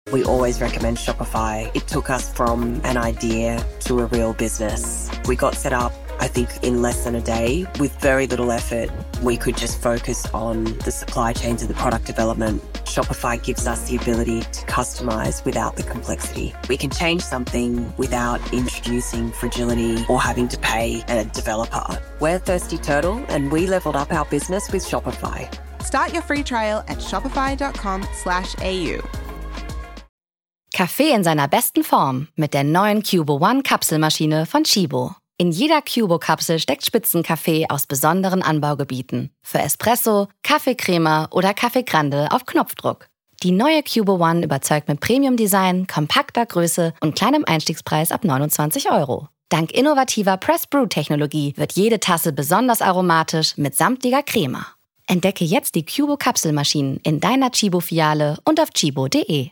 We always recommend Shopify. It took us from an idea to a real business. We got set up, I think, in less than a day with very little effort. We could just focus on the supply chains and the product development. Shopify gives us the ability to customize without the complexity. We can change something without introducing fragility or having to pay a developer. We're Thirsty Turtle, and we leveled up our business with Shopify. Start your free trial at shopify.com/au. Kaffee in seiner besten Form mit der neuen Cubo One Kapselmaschine von Chibo. In jeder Cubo-Kapsel steckt Spitzenkaffee aus besonderen Anbaugebieten. Für Espresso, Kaffeecrema oder Kaffee Grande auf Knopfdruck. Die neue Cubo One überzeugt mit Premium-Design, kompakter Größe und kleinem Einstiegspreis ab 29 €. Dank innovativer Press-Brew-Technologie wird jede Tasse besonders aromatisch mit samtiger Crema. Entdecke jetzt die Cubo-Kapselmaschinen in deiner Chibo-Filiale und auf chibo.de.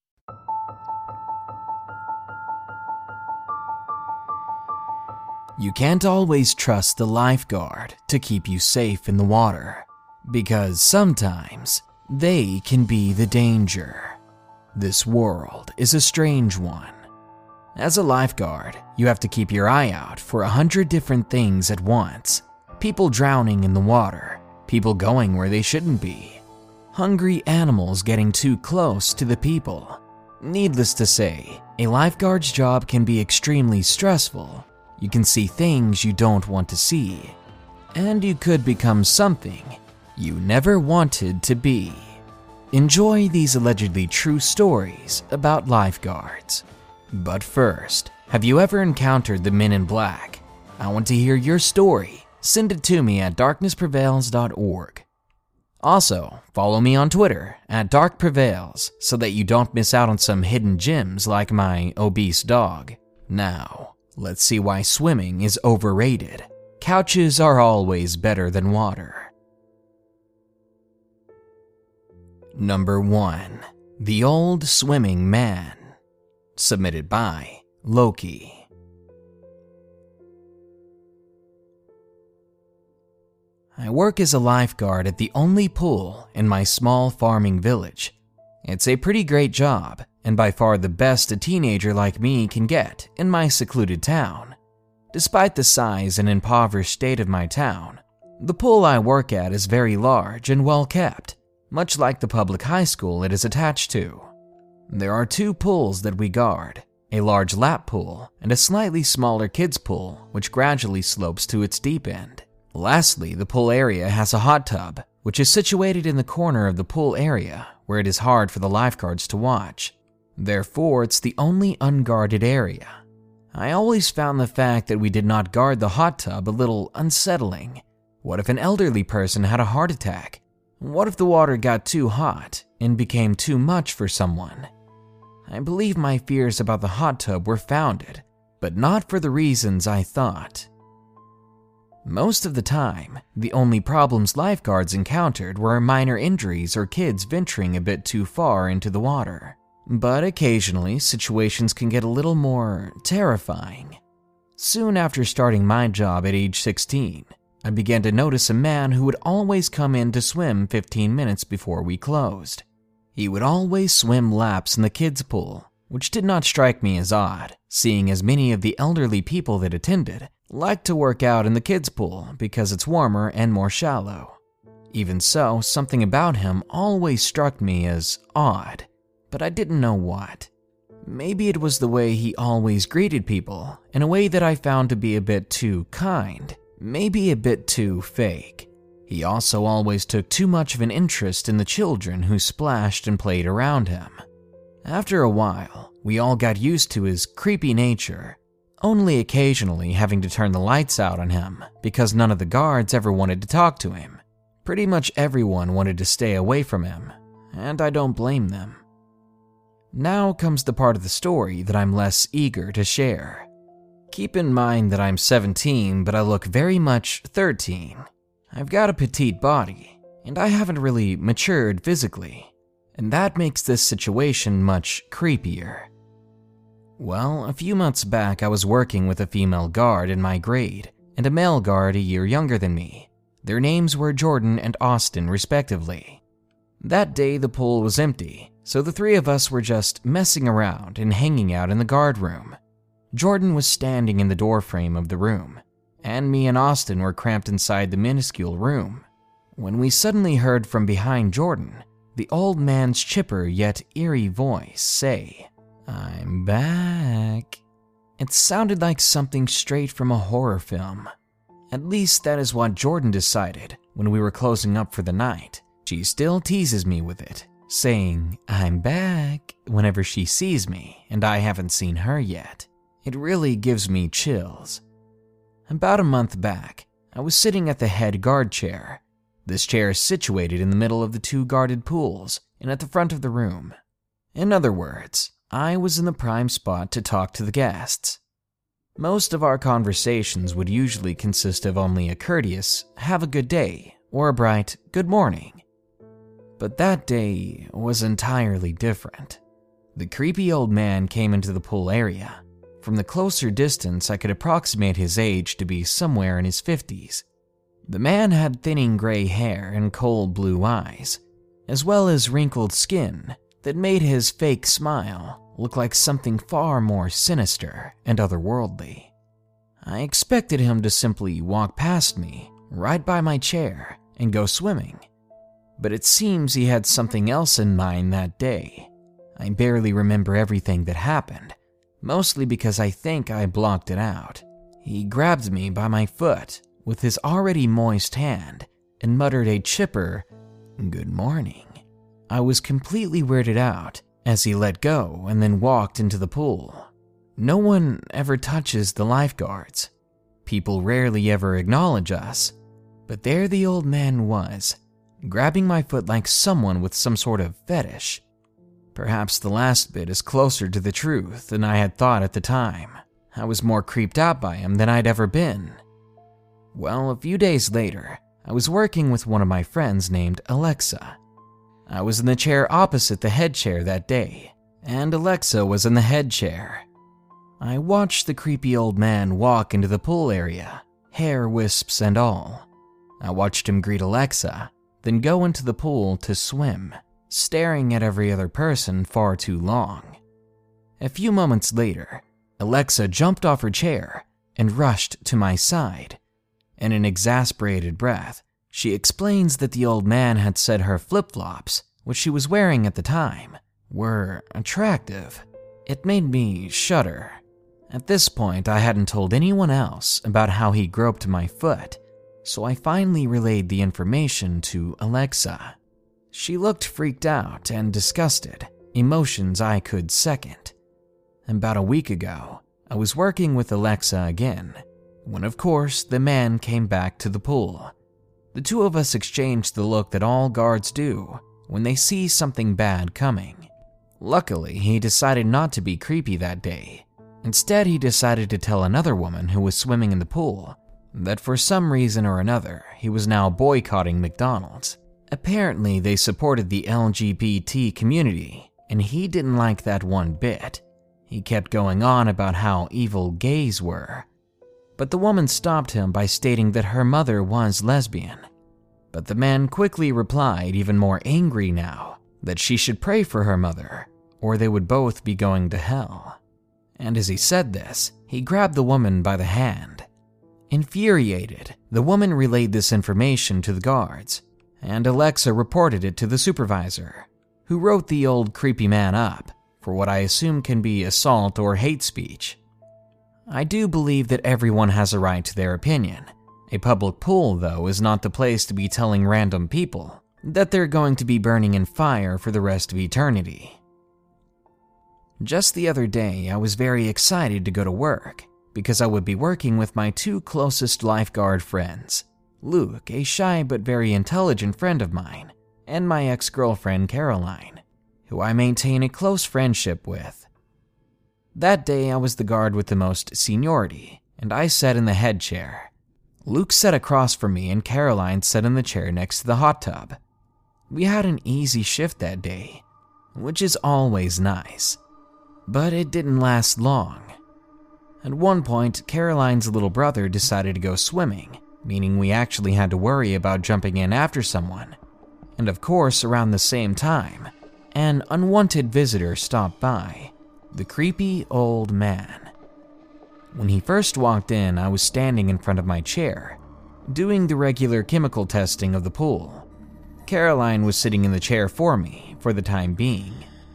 You can't always trust the lifeguard to keep you safe in the water, because sometimes they can be the danger. This world is a strange one. As a lifeguard, you have to keep your eye out for 100 different things at once. People drowning in the water, people going where they shouldn't be, hungry animals getting too close to the people. Needless to say, a lifeguard's job can be extremely stressful. You can see things you don't want to see, and you could become something you never wanted to be. Enjoy these allegedly true stories about lifeguards. But first, have you ever encountered the Men in Black? I want to hear your story. Send it to me at darknessprevails.org. Also, follow me on Twitter at darkprevails so that you don't miss out on some hidden gems like my obese dog. Now, let's see why swimming is overrated. Couches are always better than water. Number 1. The Old Swimming Man. Submitted by Loki. I work as a lifeguard at the only pool in my small farming village. It's a pretty great job, and by far the best a teenager like me can get in my secluded town. Despite the size and impoverished state of my town, the pool I work at is very large and well kept, much like the public high school it is attached to. There are 2 pools that we guard, a large lap pool and a slightly smaller kids pool which gradually slopes to its deep end. Lastly, the pool area has a hot tub, which is situated in the corner of the pool area where it is hard for the lifeguards to watch. Therefore, it's the only unguarded area. I always found the fact that we did not guard the hot tub a little unsettling. What if an elderly person had a heart attack? What if the water got too hot and became too much for someone? I believe my fears about the hot tub were founded, but not for the reasons I thought. Most of the time, the only problems lifeguards encountered were minor injuries or kids venturing a bit too far into the water. But occasionally, situations can get a little more terrifying. Soon after starting my job at age 16, I began to notice a man who would always come in to swim 15 minutes before we closed. He would always swim laps in the kids' pool, which did not strike me as odd, seeing as many of the elderly people that attended liked to work out in the kids' pool because it's warmer and more shallow. Even so, something about him always struck me as odd, but I didn't know what. Maybe it was the way he always greeted people in a way that I found to be a bit too kind, maybe a bit too fake. He also always took too much of an interest in the children who splashed and played around him. After a while, we all got used to his creepy nature, only occasionally having to turn the lights out on him because none of the guards ever wanted to talk to him. Pretty much everyone wanted to stay away from him, and I don't blame them. Now comes the part of the story that I'm less eager to share. Keep in mind that I'm 17, but I look very much 13. I've got a petite body, and I haven't really matured physically, and that makes this situation much creepier. Well, a few months back I was working with a female guard in my grade, and a male guard a year younger than me. Their names were Jordan and Austin respectively. That day the pool was empty, so the three of us were just messing around and hanging out in the guard room. Jordan was standing in the doorframe of the room, and me and Austin were cramped inside the minuscule room, when we suddenly heard from behind Jordan the old man's chipper yet eerie voice say, "I'm back." It sounded like something straight from a horror film. At least that is what Jordan decided when we were closing up for the night. She still teases me with it, saying, "I'm back," whenever she sees me and I haven't seen her yet. It really gives me chills. About a month back, I was sitting at the head guard chair. This chair is situated in the middle of the two guarded pools and at the front of the room. In other words, I was in the prime spot to talk to the guests. Most of our conversations would usually consist of only a courteous "have a good day" or a bright "good morning." But that day was entirely different. The creepy old man came into the pool area. From the closer distance, I could approximate his age to be somewhere in his 50s. The man had thinning gray hair and cold blue eyes, as well as wrinkled skin that made his fake smile look like something far more sinister and otherworldly. I expected him to simply walk past me, right by my chair, and go swimming. But it seems he had something else in mind that day. I barely remember everything that happened, mostly because I think I blocked it out. He grabbed me by my foot with his already moist hand and muttered a chipper, "Good morning." I was completely weirded out as he let go and then walked into the pool. No one ever touches the lifeguards. People rarely ever acknowledge us, but there the old man was, grabbing my foot like someone with some sort of fetish. Perhaps the last bit is closer to the truth than I had thought at the time. I was more creeped out by him than I'd ever been. Well, a few days later, I was working with one of my friends named Alexa. I was in the chair opposite the head chair that day, and Alexa was in the head chair. I watched the creepy old man walk into the pool area, hair wisps and all. I watched him greet Alexa, then go into the pool to swim, staring at every other person far too long. A few moments later, Alexa jumped off her chair and rushed to my side. In an exasperated breath, she explains that the old man had said her flip-flops, which she was wearing at the time, were attractive. It made me shudder. At this point, I hadn't told anyone else about how he groped my foot, so I finally relayed the information to Alexa. She looked freaked out and disgusted, emotions I could second. About a week ago, I was working with Alexa again, when of course the man came back to the pool. The two of us exchanged the look that all guards do when they see something bad coming. Luckily, he decided not to be creepy that day. Instead, he decided to tell another woman who was swimming in the pool that for some reason or another, he was now boycotting McDonald's. Apparently, they supported the LGBT community, and he didn't like that one bit. He kept going on about how evil gays were. But the woman stopped him by stating that her mother was lesbian. But the man quickly replied, even more angry now, that she should pray for her mother, or they would both be going to hell. And as he said this, he grabbed the woman by the hand. Infuriated, the woman relayed this information to the guards, and Alexa reported it to the supervisor, who wrote the old creepy man up for what I assume can be assault or hate speech. I do believe that everyone has a right to their opinion. A public pool, though, is not the place to be telling random people that they're going to be burning in fire for the rest of eternity. Just the other day, I was very excited to go to work because I would be working with my two closest lifeguard friends, Luke, a shy but very intelligent friend of mine, and my ex-girlfriend Caroline, who I maintain a close friendship with. That day, I was the guard with the most seniority, and I sat in the head chair. Luke sat across from me and Caroline sat in the chair next to the hot tub. We had an easy shift that day, which is always nice, but it didn't last long. At one point, Caroline's little brother decided to go swimming, meaning we actually had to worry about jumping in after someone. And of course, around the same time, an unwanted visitor stopped by, the creepy old man. When he first walked in, I was standing in front of my chair, doing the regular chemical testing of the pool. Caroline was sitting in the chair for me for the time being.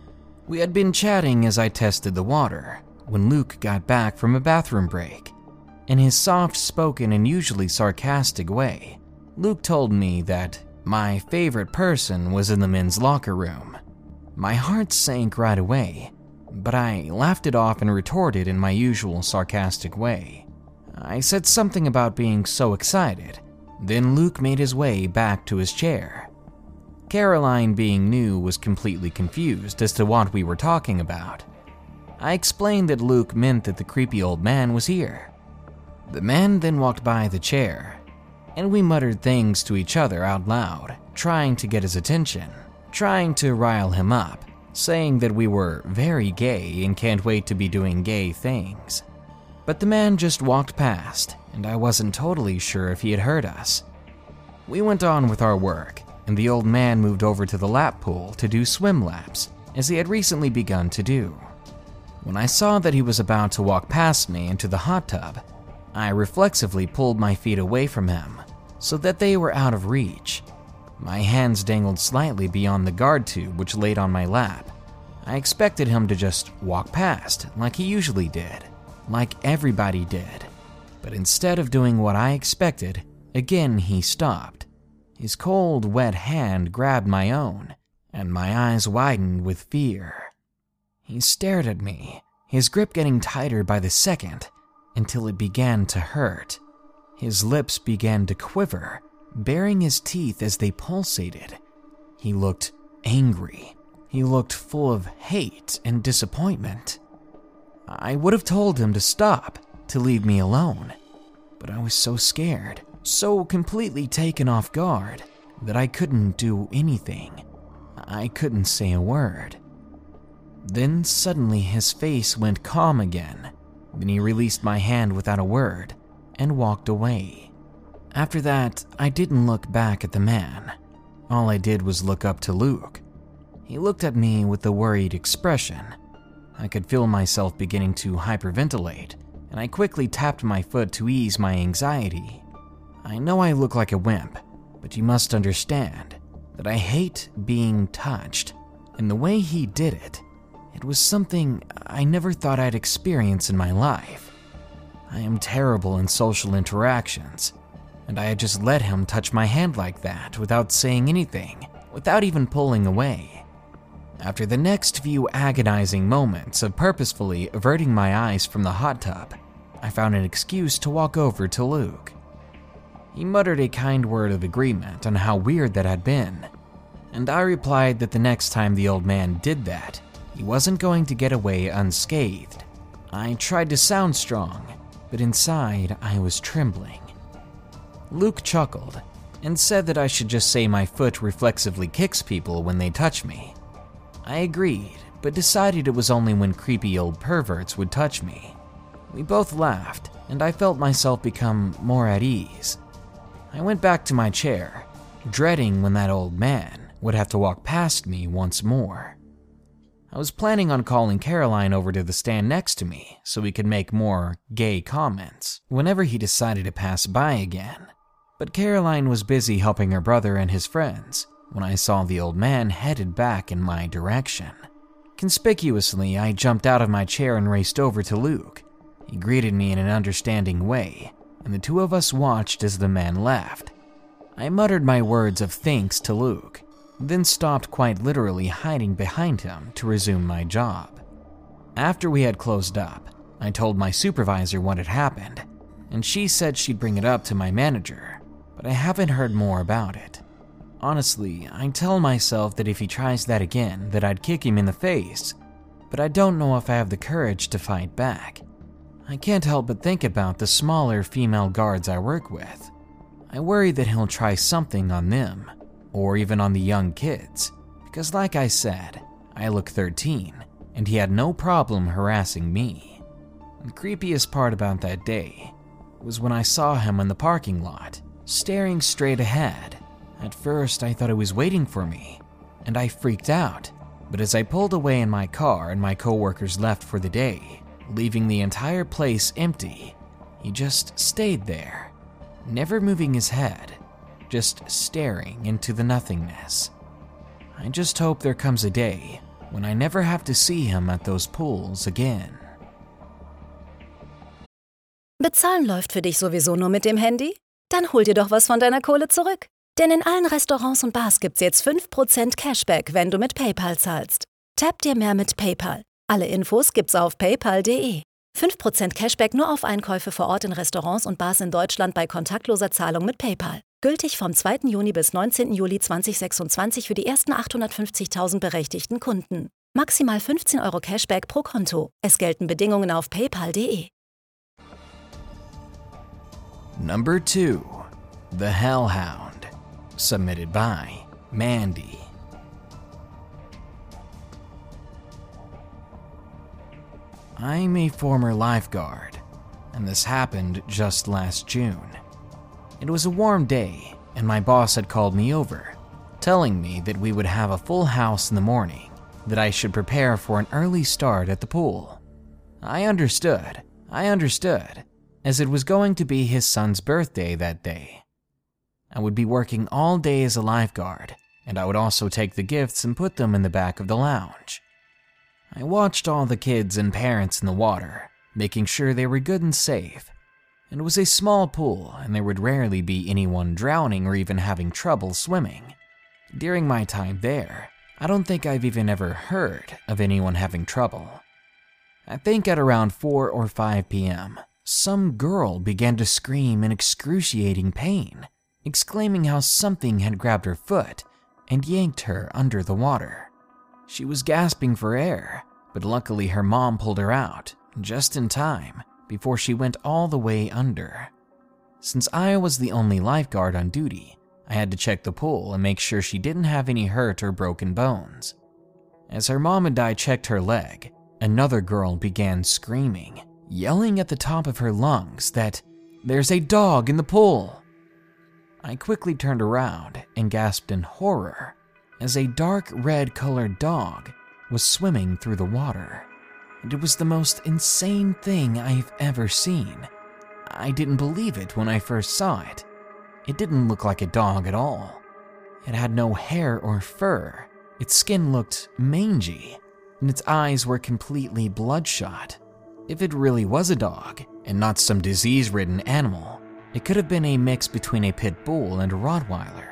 We had been chatting as I tested the water when Luke got back from a bathroom break. In his soft-spoken and usually sarcastic way, Luke told me that my favorite person was in the men's locker room. My heart sank right away, but I laughed it off and retorted in my usual sarcastic way. I said something about being so excited. Then Luke made his way back to his chair. Caroline, being new, was completely confused as to what we were talking about. I explained that Luke meant that the creepy old man was here. The man then walked by the chair, and we muttered things to each other out loud, trying to get his attention, trying to rile him up, saying that we were very gay and can't wait to be doing gay things. But the man just walked past, and I wasn't totally sure if he had heard us. We went on with our work, and the old man moved over to the lap pool to do swim laps, as he had recently begun to do. When I saw that he was about to walk past me into the hot tub, I reflexively pulled my feet away from him so that they were out of reach. My hands dangled slightly beyond the guard tube which laid on my lap. I expected him to just walk past like he usually did, like everybody did. But instead of doing what I expected, again he stopped. His cold, wet hand grabbed my own, and my eyes widened with fear. He stared at me, his grip getting tighter by the second, until it began to hurt. His lips began to quiver, baring his teeth as they pulsated. He looked angry. He looked full of hate and disappointment. I would have told him to stop, to leave me alone, but I was so scared, so completely taken off guard, that I couldn't do anything. I couldn't say a word. Then suddenly his face went calm again. Then he released my hand without a word and walked away. After that, I didn't look back at the man. All I did was look up to Luke. He looked at me with a worried expression. I could feel myself beginning to hyperventilate, and I quickly tapped my foot to ease my anxiety. I know I look like a wimp, but you must understand that I hate being touched, and the way he did it, it was something I never thought I'd experience in my life. I am terrible in social interactions, and I had just let him touch my hand like that without saying anything, without even pulling away. After the next few agonizing moments of purposefully averting my eyes from the hot tub, I found an excuse to walk over to Luke. He muttered a kind word of agreement on how weird that had been, and I replied that the next time the old man did that, he wasn't going to get away unscathed. I tried to sound strong, but inside I was trembling. Luke chuckled and said that I should just say my foot reflexively kicks people when they touch me. I agreed, but decided it was only when creepy old perverts would touch me. We both laughed, and I felt myself become more at ease. I went back to my chair, dreading when that old man would have to walk past me once more. I was planning on calling Caroline over to the stand next to me so we could make more gay comments whenever he decided to pass by again. But Caroline was busy helping her brother and his friends when I saw the old man headed back in my direction. Conspicuously, I jumped out of my chair and raced over to Luke. He greeted me in an understanding way, and the two of us watched as the man left. I muttered my words of thanks to Luke, then stopped quite literally hiding behind him to resume my job. After we had closed up, I told my supervisor what had happened, and she said she'd bring it up to my manager, but I haven't heard more about it. Honestly, I tell myself that if he tries that again, that I'd kick him in the face, but I don't know if I have the courage to fight back. I can't help but think about the smaller female guards I work with. I worry that he'll try something on them, or even on the young kids, because like I said, I look 13, and he had no problem harassing me. The creepiest part about that day was when I saw him in the parking lot, staring straight ahead. At first, I thought he was waiting for me, and I freaked out. But as I pulled away in my car and my coworkers left for the day, leaving the entire place empty, he just stayed there, never moving his head, just staring into the nothingness. I just hope there comes a day when I never have to see him at those pools again. Bezahlen läuft für dich sowieso nur mit dem Handy? Dann hol dir doch was von deiner Kohle zurück. Denn in allen Restaurants und Bars gibt's jetzt 5% Cashback, wenn du mit PayPal zahlst. Tap dir mehr mit PayPal. Alle Infos gibt's auf paypal.de. 5% Cashback nur auf Einkäufe vor Ort in Restaurants und Bars in Deutschland bei kontaktloser Zahlung mit PayPal. Gültig vom 2. Juni bis 19. Juli 2026 für die ersten 850.000 berechtigten Kunden. Maximal 15 € Cashback pro Konto. Es gelten Bedingungen auf paypal.de. Number 2. The Hellhound. Submitted by Mandy. I'm a former lifeguard, and this happened just last June. It was a warm day, and my boss had called me over, telling me that we would have a full house in the morning, that I should prepare for an early start at the pool. I understood, as it was going to be his son's birthday that day. I would be working all day as a lifeguard, and I would also take the gifts and put them in the back of the lounge. I watched all the kids and parents in the water, making sure they were good and safe. It was a small pool, and there would rarely be anyone drowning or even having trouble swimming. During my time there, I don't think I've even ever heard of anyone having trouble. I think at around 4 or 5 p.m., some girl began to scream in excruciating pain, exclaiming how something had grabbed her foot and yanked her under the water. She was gasping for air, but luckily her mom pulled her out just in time before she went all the way under. Since I was the only lifeguard on duty, I had to check the pool and make sure she didn't have any hurt or broken bones. As her mom and I checked her leg, another girl began screaming, yelling at the top of her lungs that there's a dog in the pool. I quickly turned around and gasped in horror as a dark red-colored dog was swimming through the water. And it was the most insane thing I've ever seen. I didn't believe it when I first saw it. It didn't look like a dog at all. It had no hair or fur. Its skin looked mangy, and its eyes were completely bloodshot. If it really was a dog, and not some disease-ridden animal, it could have been a mix between a pit bull and a Rottweiler.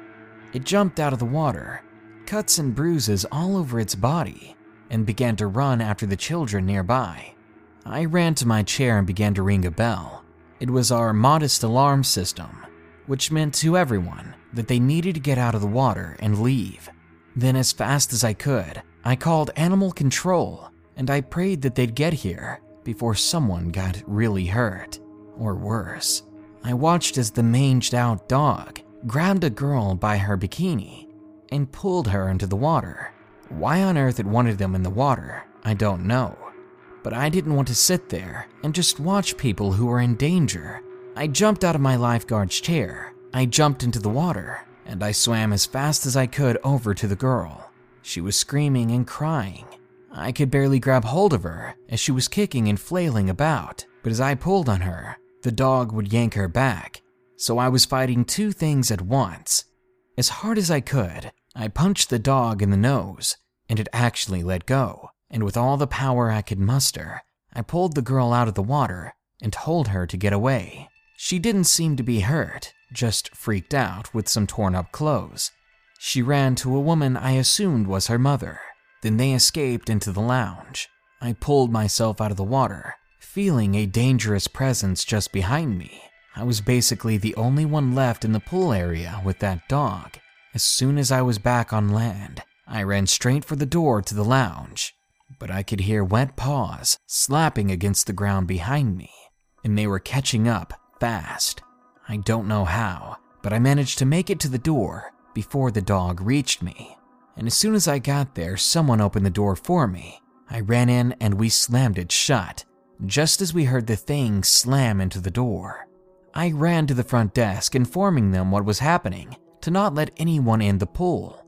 It jumped out of the water, cuts and bruises all over its body, and began to run after the children nearby. I ran to my chair and began to ring a bell. It was our modest alarm system, which meant to everyone that they needed to get out of the water and leave. Then as fast as I could, I called animal control, and I prayed that they'd get here before someone got really hurt, or worse. I watched as the manged-out dog grabbed a girl by her bikini and pulled her into the water. Why on earth it wanted them in the water, I don't know. But I didn't want to sit there and just watch people who were in danger. I jumped out of my lifeguard's chair, I jumped into the water, and I swam as fast as I could over to the girl. She was screaming and crying. I could barely grab hold of her as she was kicking and flailing about, but as I pulled on her, the dog would yank her back. So I was fighting two things at once. As hard as I could, I punched the dog in the nose, and it actually let go. And with all the power I could muster, I pulled the girl out of the water and told her to get away. She didn't seem to be hurt, just freaked out with some torn up clothes. She ran to a woman I assumed was her mother. Then they escaped into the lounge. I pulled myself out of the water, feeling a dangerous presence just behind me. I was basically the only one left in the pool area with that dog. As soon as I was back on land, I ran straight for the door to the lounge, but I could hear wet paws slapping against the ground behind me, and they were catching up fast. I don't know how, but I managed to make it to the door before the dog reached me. And as soon as I got there, someone opened the door for me. I ran in and we slammed it shut, just as we heard the thing slam into the door. I ran to the front desk, informing them what was happening, to not let anyone in the pool.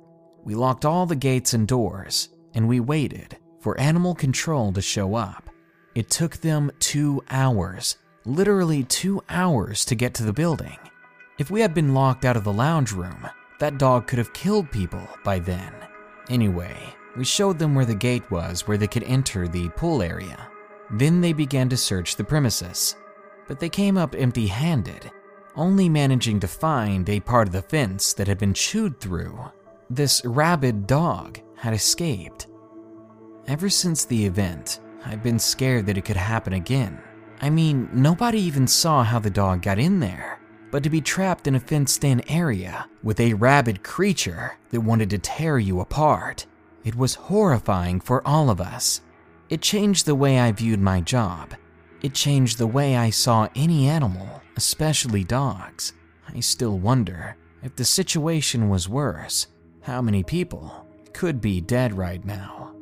We locked all the gates and doors, and we waited for animal control to show up. It took them 2 hours, literally 2 hours to get to the building. If we had been locked out of the lounge room, that dog could have killed people by then. Anyway, we showed them where the gate was where they could enter the pool area. Then they began to search the premises, but they came up empty-handed, only managing to find a part of the fence that had been chewed through. This rabid dog had escaped. Ever since the event, I've been scared that it could happen again. I mean, nobody even saw how the dog got in there, but to be trapped in a fenced-in area with a rabid creature that wanted to tear you apart, it was horrifying for all of us. It changed the way I viewed my job. It changed the way I saw any animal, especially dogs. I still wonder, if the situation was worse, how many people could be dead right now?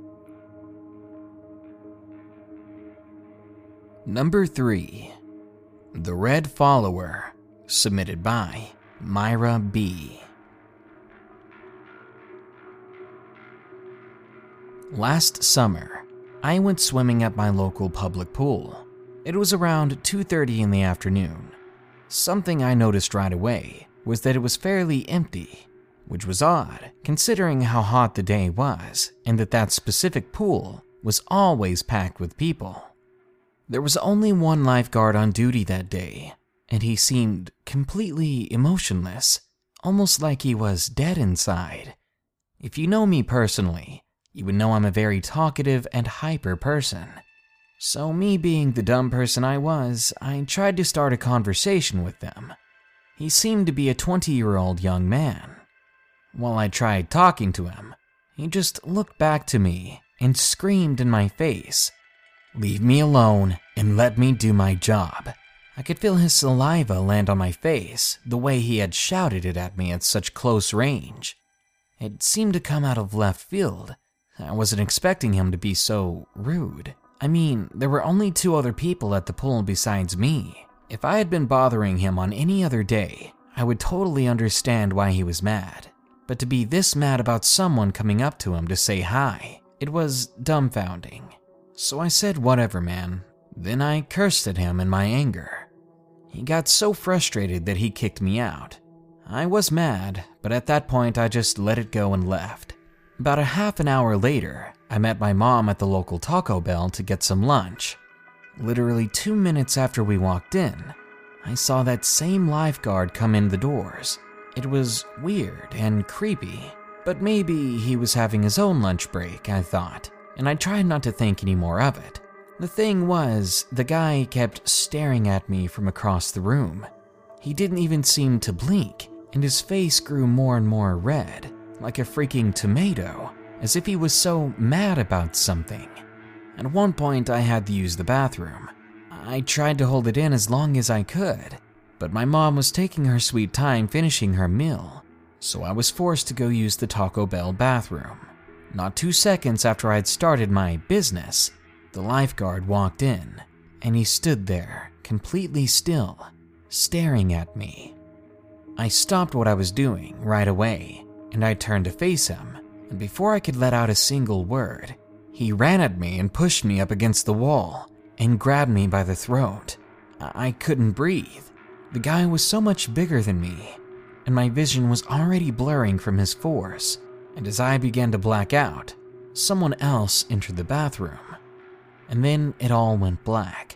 Number 3. The Red Follower, submitted by Myra B. Last summer, I went swimming at my local public pool. It was around 2:30 in the afternoon. Something I noticed right away was that it was fairly empty, which was odd considering how hot the day was and that specific pool was always packed with people. There was only one lifeguard on duty that day, and he seemed completely emotionless, almost like he was dead inside. If you know me personally, you would know I'm a very talkative and hyper person. So me being the dumb person I was, I tried to start a conversation with them. He seemed to be a 20-year-old young man. While I tried talking to him, he just looked back to me and screamed in my face, "Leave me alone and let me do my job." I could feel his saliva land on my face the way he had shouted it at me at such close range. It seemed to come out of left field. I wasn't expecting him to be so rude. I mean, there were only 2 other people at the pool besides me. If I had been bothering him on any other day, I would totally understand why he was mad. But to be this mad about someone coming up to him to say hi, it was dumbfounding. So I said, "Whatever, man." Then I cursed at him in my anger. He got so frustrated that he kicked me out. I was mad, but at that point I just let it go and left. About a half an hour later, I met my mom at the local Taco Bell to get some lunch. Literally 2 minutes after we walked in, I saw that same lifeguard come in the doors. It was weird and creepy, but maybe he was having his own lunch break, I thought, and I tried not to think any more of it. The thing was, the guy kept staring at me from across the room. He didn't even seem to blink, and his face grew more and more red, like a freaking tomato, as if he was so mad about something. At one point, I had to use the bathroom. I tried to hold it in as long as I could, but my mom was taking her sweet time finishing her meal, so I was forced to go use the Taco Bell bathroom. Not 2 seconds after I'd started my business, the lifeguard walked in, and he stood there, completely still, staring at me. I stopped what I was doing right away, and I turned to face him, and before I could let out a single word, he ran at me and pushed me up against the wall and grabbed me by the throat. I couldn't breathe. The guy was so much bigger than me, and my vision was already blurring from his force, and as I began to black out, someone else entered the bathroom. And then it all went black.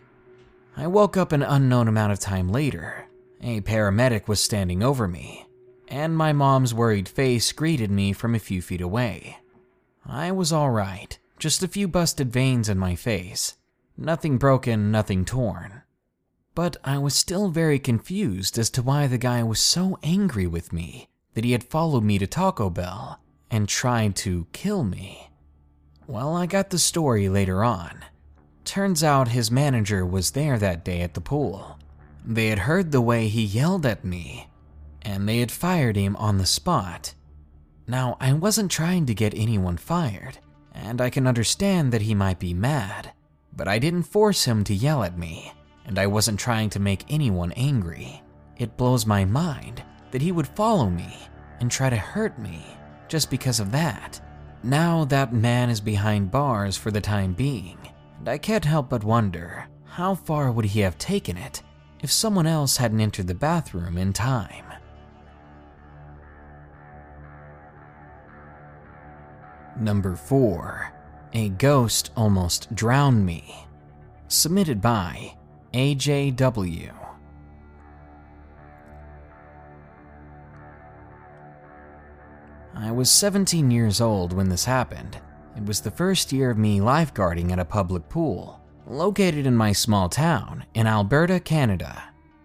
I woke up an unknown amount of time later. A paramedic was standing over me, and my mom's worried face greeted me from a few feet away. I was all right, just a few busted veins in my face. Nothing broken, nothing torn. But I was still very confused as to why the guy was so angry with me that he had followed me to Taco Bell and tried to kill me. Well, I got the story later on. Turns out his manager was there that day at the pool. They had heard the way he yelled at me, and they had fired him on the spot. Now, I wasn't trying to get anyone fired, and I can understand that he might be mad, but I didn't force him to yell at me, and I wasn't trying to make anyone angry. It blows my mind that he would follow me and try to hurt me. just because of that. Now that man is behind bars for the time being, and I can't help but wonder, how far would he have taken it if someone else hadn't entered the bathroom in time? Number 4. A ghost almost drowned me. Submitted by AJW. I was 17 years old when this happened. It was the first year of me lifeguarding at a public pool, located in my small town in Alberta, Canada.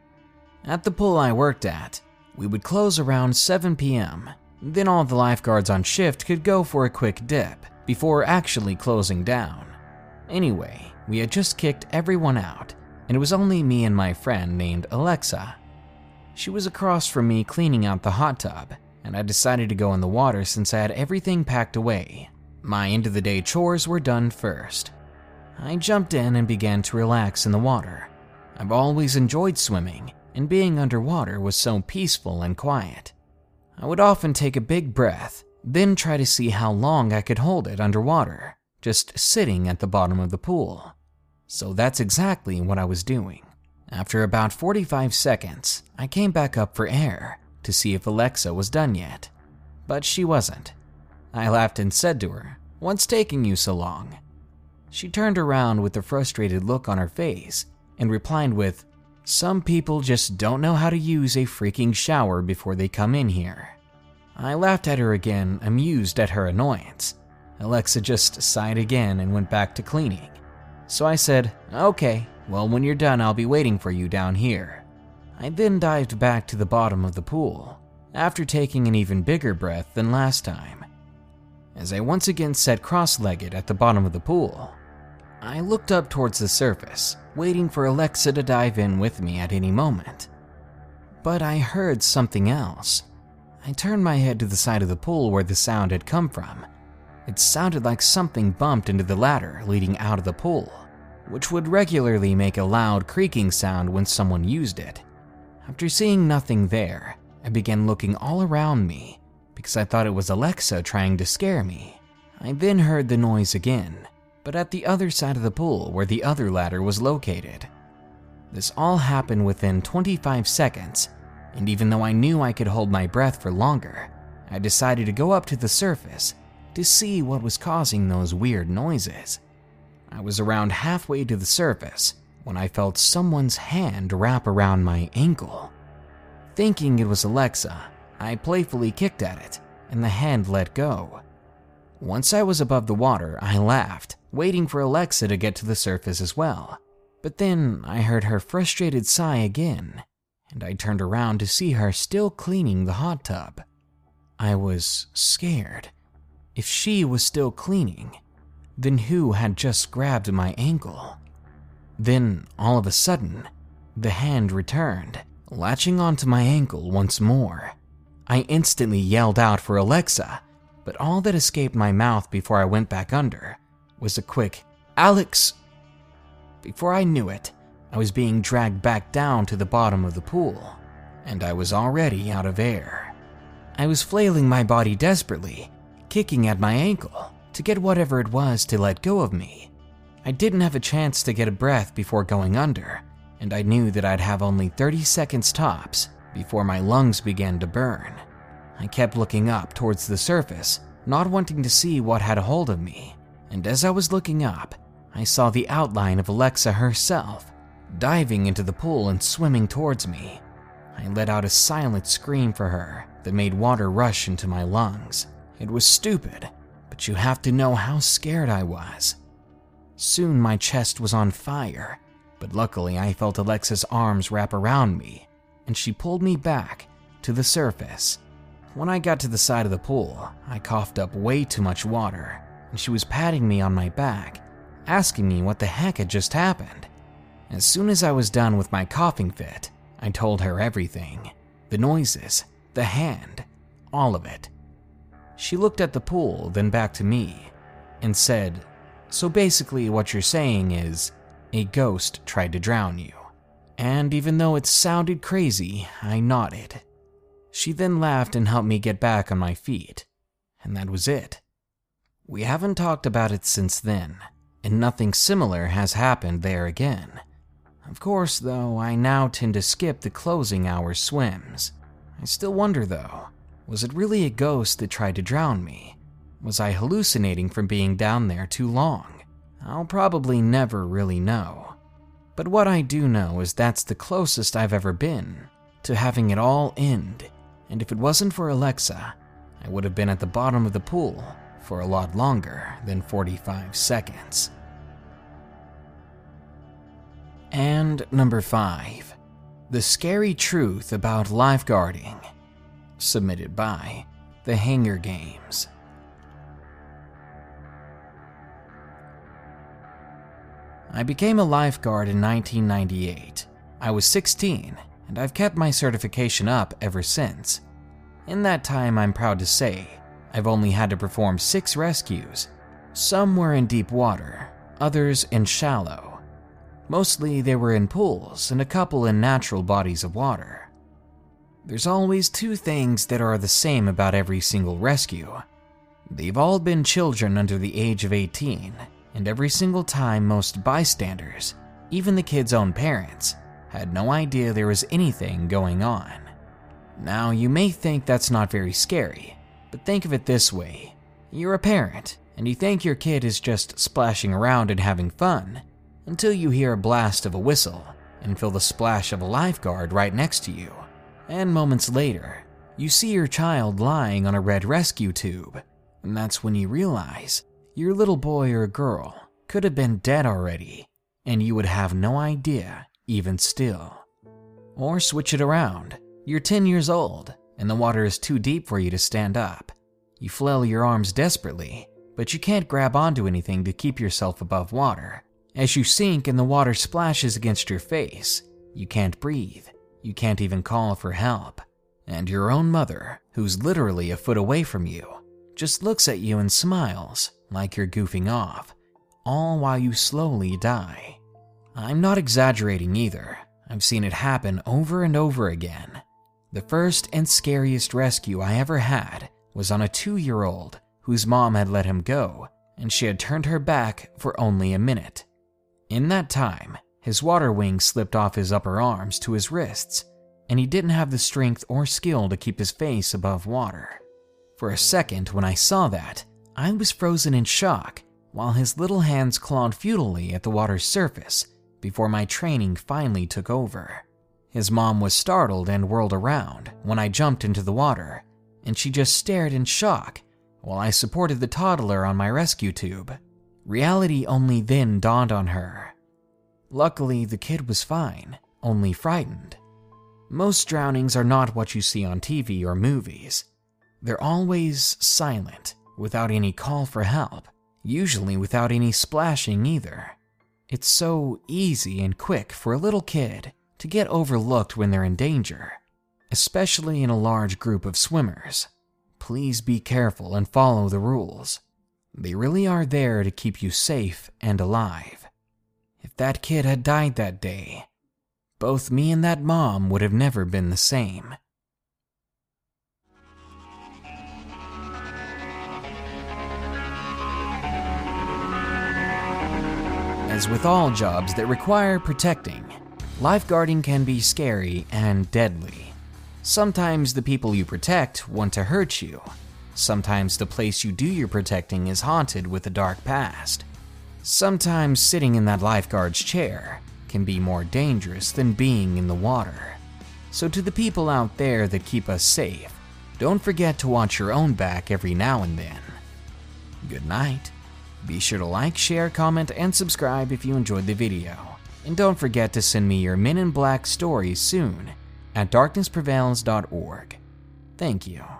At the pool I worked at, we would close around 7 p.m. Then all the lifeguards on shift could go for a quick dip before actually closing down. Anyway, we had just kicked everyone out, and it was only me and my friend named Alexa. She was across from me cleaning out the hot tub, and I decided to go in the water since I had everything packed away. My end-of-the-day chores were done first. I jumped in and began to relax in the water. I've always enjoyed swimming, and being underwater was so peaceful and quiet. I would often take a big breath, then try to see how long I could hold it underwater, just sitting at the bottom of the pool. So that's exactly what I was doing. After about 45 seconds, I came back up for air to see if Alexa was done yet, but she wasn't. I laughed and said to her, "What's taking you so long?" She turned around with a frustrated look on her face and replied with, "Some people just don't know how to use a freaking shower before they come in here." I laughed at her again, amused at her annoyance. Alexa just sighed again and went back to cleaning. So I said, "Okay, well, when you're done, I'll be waiting for you down here." I then dived back to the bottom of the pool, after taking an even bigger breath than last time. As I once again sat cross-legged at the bottom of the pool, I looked up towards the surface, waiting for Alexa to dive in with me at any moment. But I heard something else. I turned my head to the side of the pool where the sound had come from. It sounded like something bumped into the ladder leading out of the pool, which would regularly make a loud creaking sound when someone used it. After seeing nothing there, I began looking all around me because I thought it was Alexa trying to scare me. I then heard the noise again, but at the other side of the pool where the other ladder was located. This all happened within 25 seconds, and even though I knew I could hold my breath for longer, I decided to go up to the surface to see what was causing those weird noises. I was around halfway to the surface when I felt someone's hand wrap around my ankle. Thinking it was Alexa, I playfully kicked at it, and the hand let go. Once I was above the water, I laughed, waiting for Alexa to get to the surface as well. But then I heard her frustrated sigh again, and I turned around to see her still cleaning the hot tub. I was scared. If she was still cleaning, then who had just grabbed my ankle? Then, all of a sudden, the hand returned, latching onto my ankle once more. I instantly yelled out for Alexa, but all that escaped my mouth before I went back under was a quick, "Alex!" Before I knew it, I was being dragged back down to the bottom of the pool, and I was already out of air. I was flailing my body desperately, kicking at my ankle to get whatever it was to let go of me. I didn't have a chance to get a breath before going under, and I knew that I'd have only 30 seconds tops before my lungs began to burn. I kept looking up towards the surface, not wanting to see what had a hold of me, and as I was looking up, I saw the outline of Alexa herself, diving into the pool and swimming towards me. I let out a silent scream for her that made water rush into my lungs. It was stupid, but you have to know how scared I was. Soon my chest was on fire, but luckily I felt Alexa's arms wrap around me, and she pulled me back to the surface. When I got to the side of the pool, I coughed up way too much water, and she was patting me on my back, asking me what the heck had just happened. As soon as I was done with my coughing fit, I told her everything. The noises, the hand, all of it. She looked at the pool, then back to me, and said, "So basically what you're saying is, a ghost tried to drown you." And even though it sounded crazy, I nodded. She then laughed and helped me get back on my feet. and that was it. We haven't talked about it since then, and nothing similar has happened there again. Of course, though, I now tend to skip the closing hour swims. I still wonder, though, was it really a ghost that tried to drown me? Was I hallucinating from being down there too long? I'll probably never really know. But what I do know is that's the closest I've ever been to having it all end, and if it wasn't for Alexa, I would have been at the bottom of the pool for a lot longer than 45 seconds. And number 5, the scary truth about lifeguarding, submitted by The Hanger Games. I became a lifeguard in 1998. I was 16, and I've kept my certification up ever since. In that time, I'm proud to say, I've only had to perform 6 rescues. Some were in deep water, others in shallow. Mostly they were in pools and a couple in natural bodies of water. There's always 2 things that are the same about every single rescue. They've all been children under the age of 18, and every single time most bystanders, even the kids' own parents, had no idea there was anything going on. Now, you may think that's not very scary, but think of it this way. You're a parent, and you think your kid is just splashing around and having fun, until you hear a blast of a whistle and feel the splash of a lifeguard right next to you. And moments later, you see your child lying on a red rescue tube, and that's when you realize your little boy or girl could have been dead already, and you would have no idea even still. Or switch it around. You're 10 years old, and the water is too deep for you to stand up. You flail your arms desperately, but you can't grab onto anything to keep yourself above water. As you sink and the water splashes against your face, you can't breathe. You can't even call for help. And your own mother, who's literally a foot away from you, just looks at you and smiles like you're goofing off, all while you slowly die. I'm not exaggerating either. I've seen it happen over and over again. The first and scariest rescue I ever had was on a 2-year-old whose mom had let him go, and she had turned her back for only a minute. In that time, his water wings slipped off his upper arms to his wrists, and he didn't have the strength or skill to keep his face above water. For a second, when I saw that, I was frozen in shock, while his little hands clawed futilely at the water's surface before my training finally took over. His mom was startled and whirled around when I jumped into the water, and she just stared in shock while I supported the toddler on my rescue tube. Reality only then dawned on her. Luckily, the kid was fine, only frightened. Most drownings are not what you see on TV or movies. They're always silent, without any call for help, usually without any splashing either. It's so easy and quick for a little kid to get overlooked when they're in danger, especially in a large group of swimmers. Please be careful and follow the rules. They really are there to keep you safe and alive. If that kid had died that day, both me and that mom would have never been the same. As with all jobs that require protecting, lifeguarding can be scary and deadly. Sometimes the people you protect want to hurt you. Sometimes the place you do your protecting is haunted with a dark past. Sometimes sitting in that lifeguard's chair can be more dangerous than being in the water. So to the people out there that keep us safe, don't forget to watch your own back every now and then. Good night. Be sure to like, share, comment, and subscribe if you enjoyed the video. And don't forget to send me your Men in Black stories soon at darknessprevails.org. Thank you.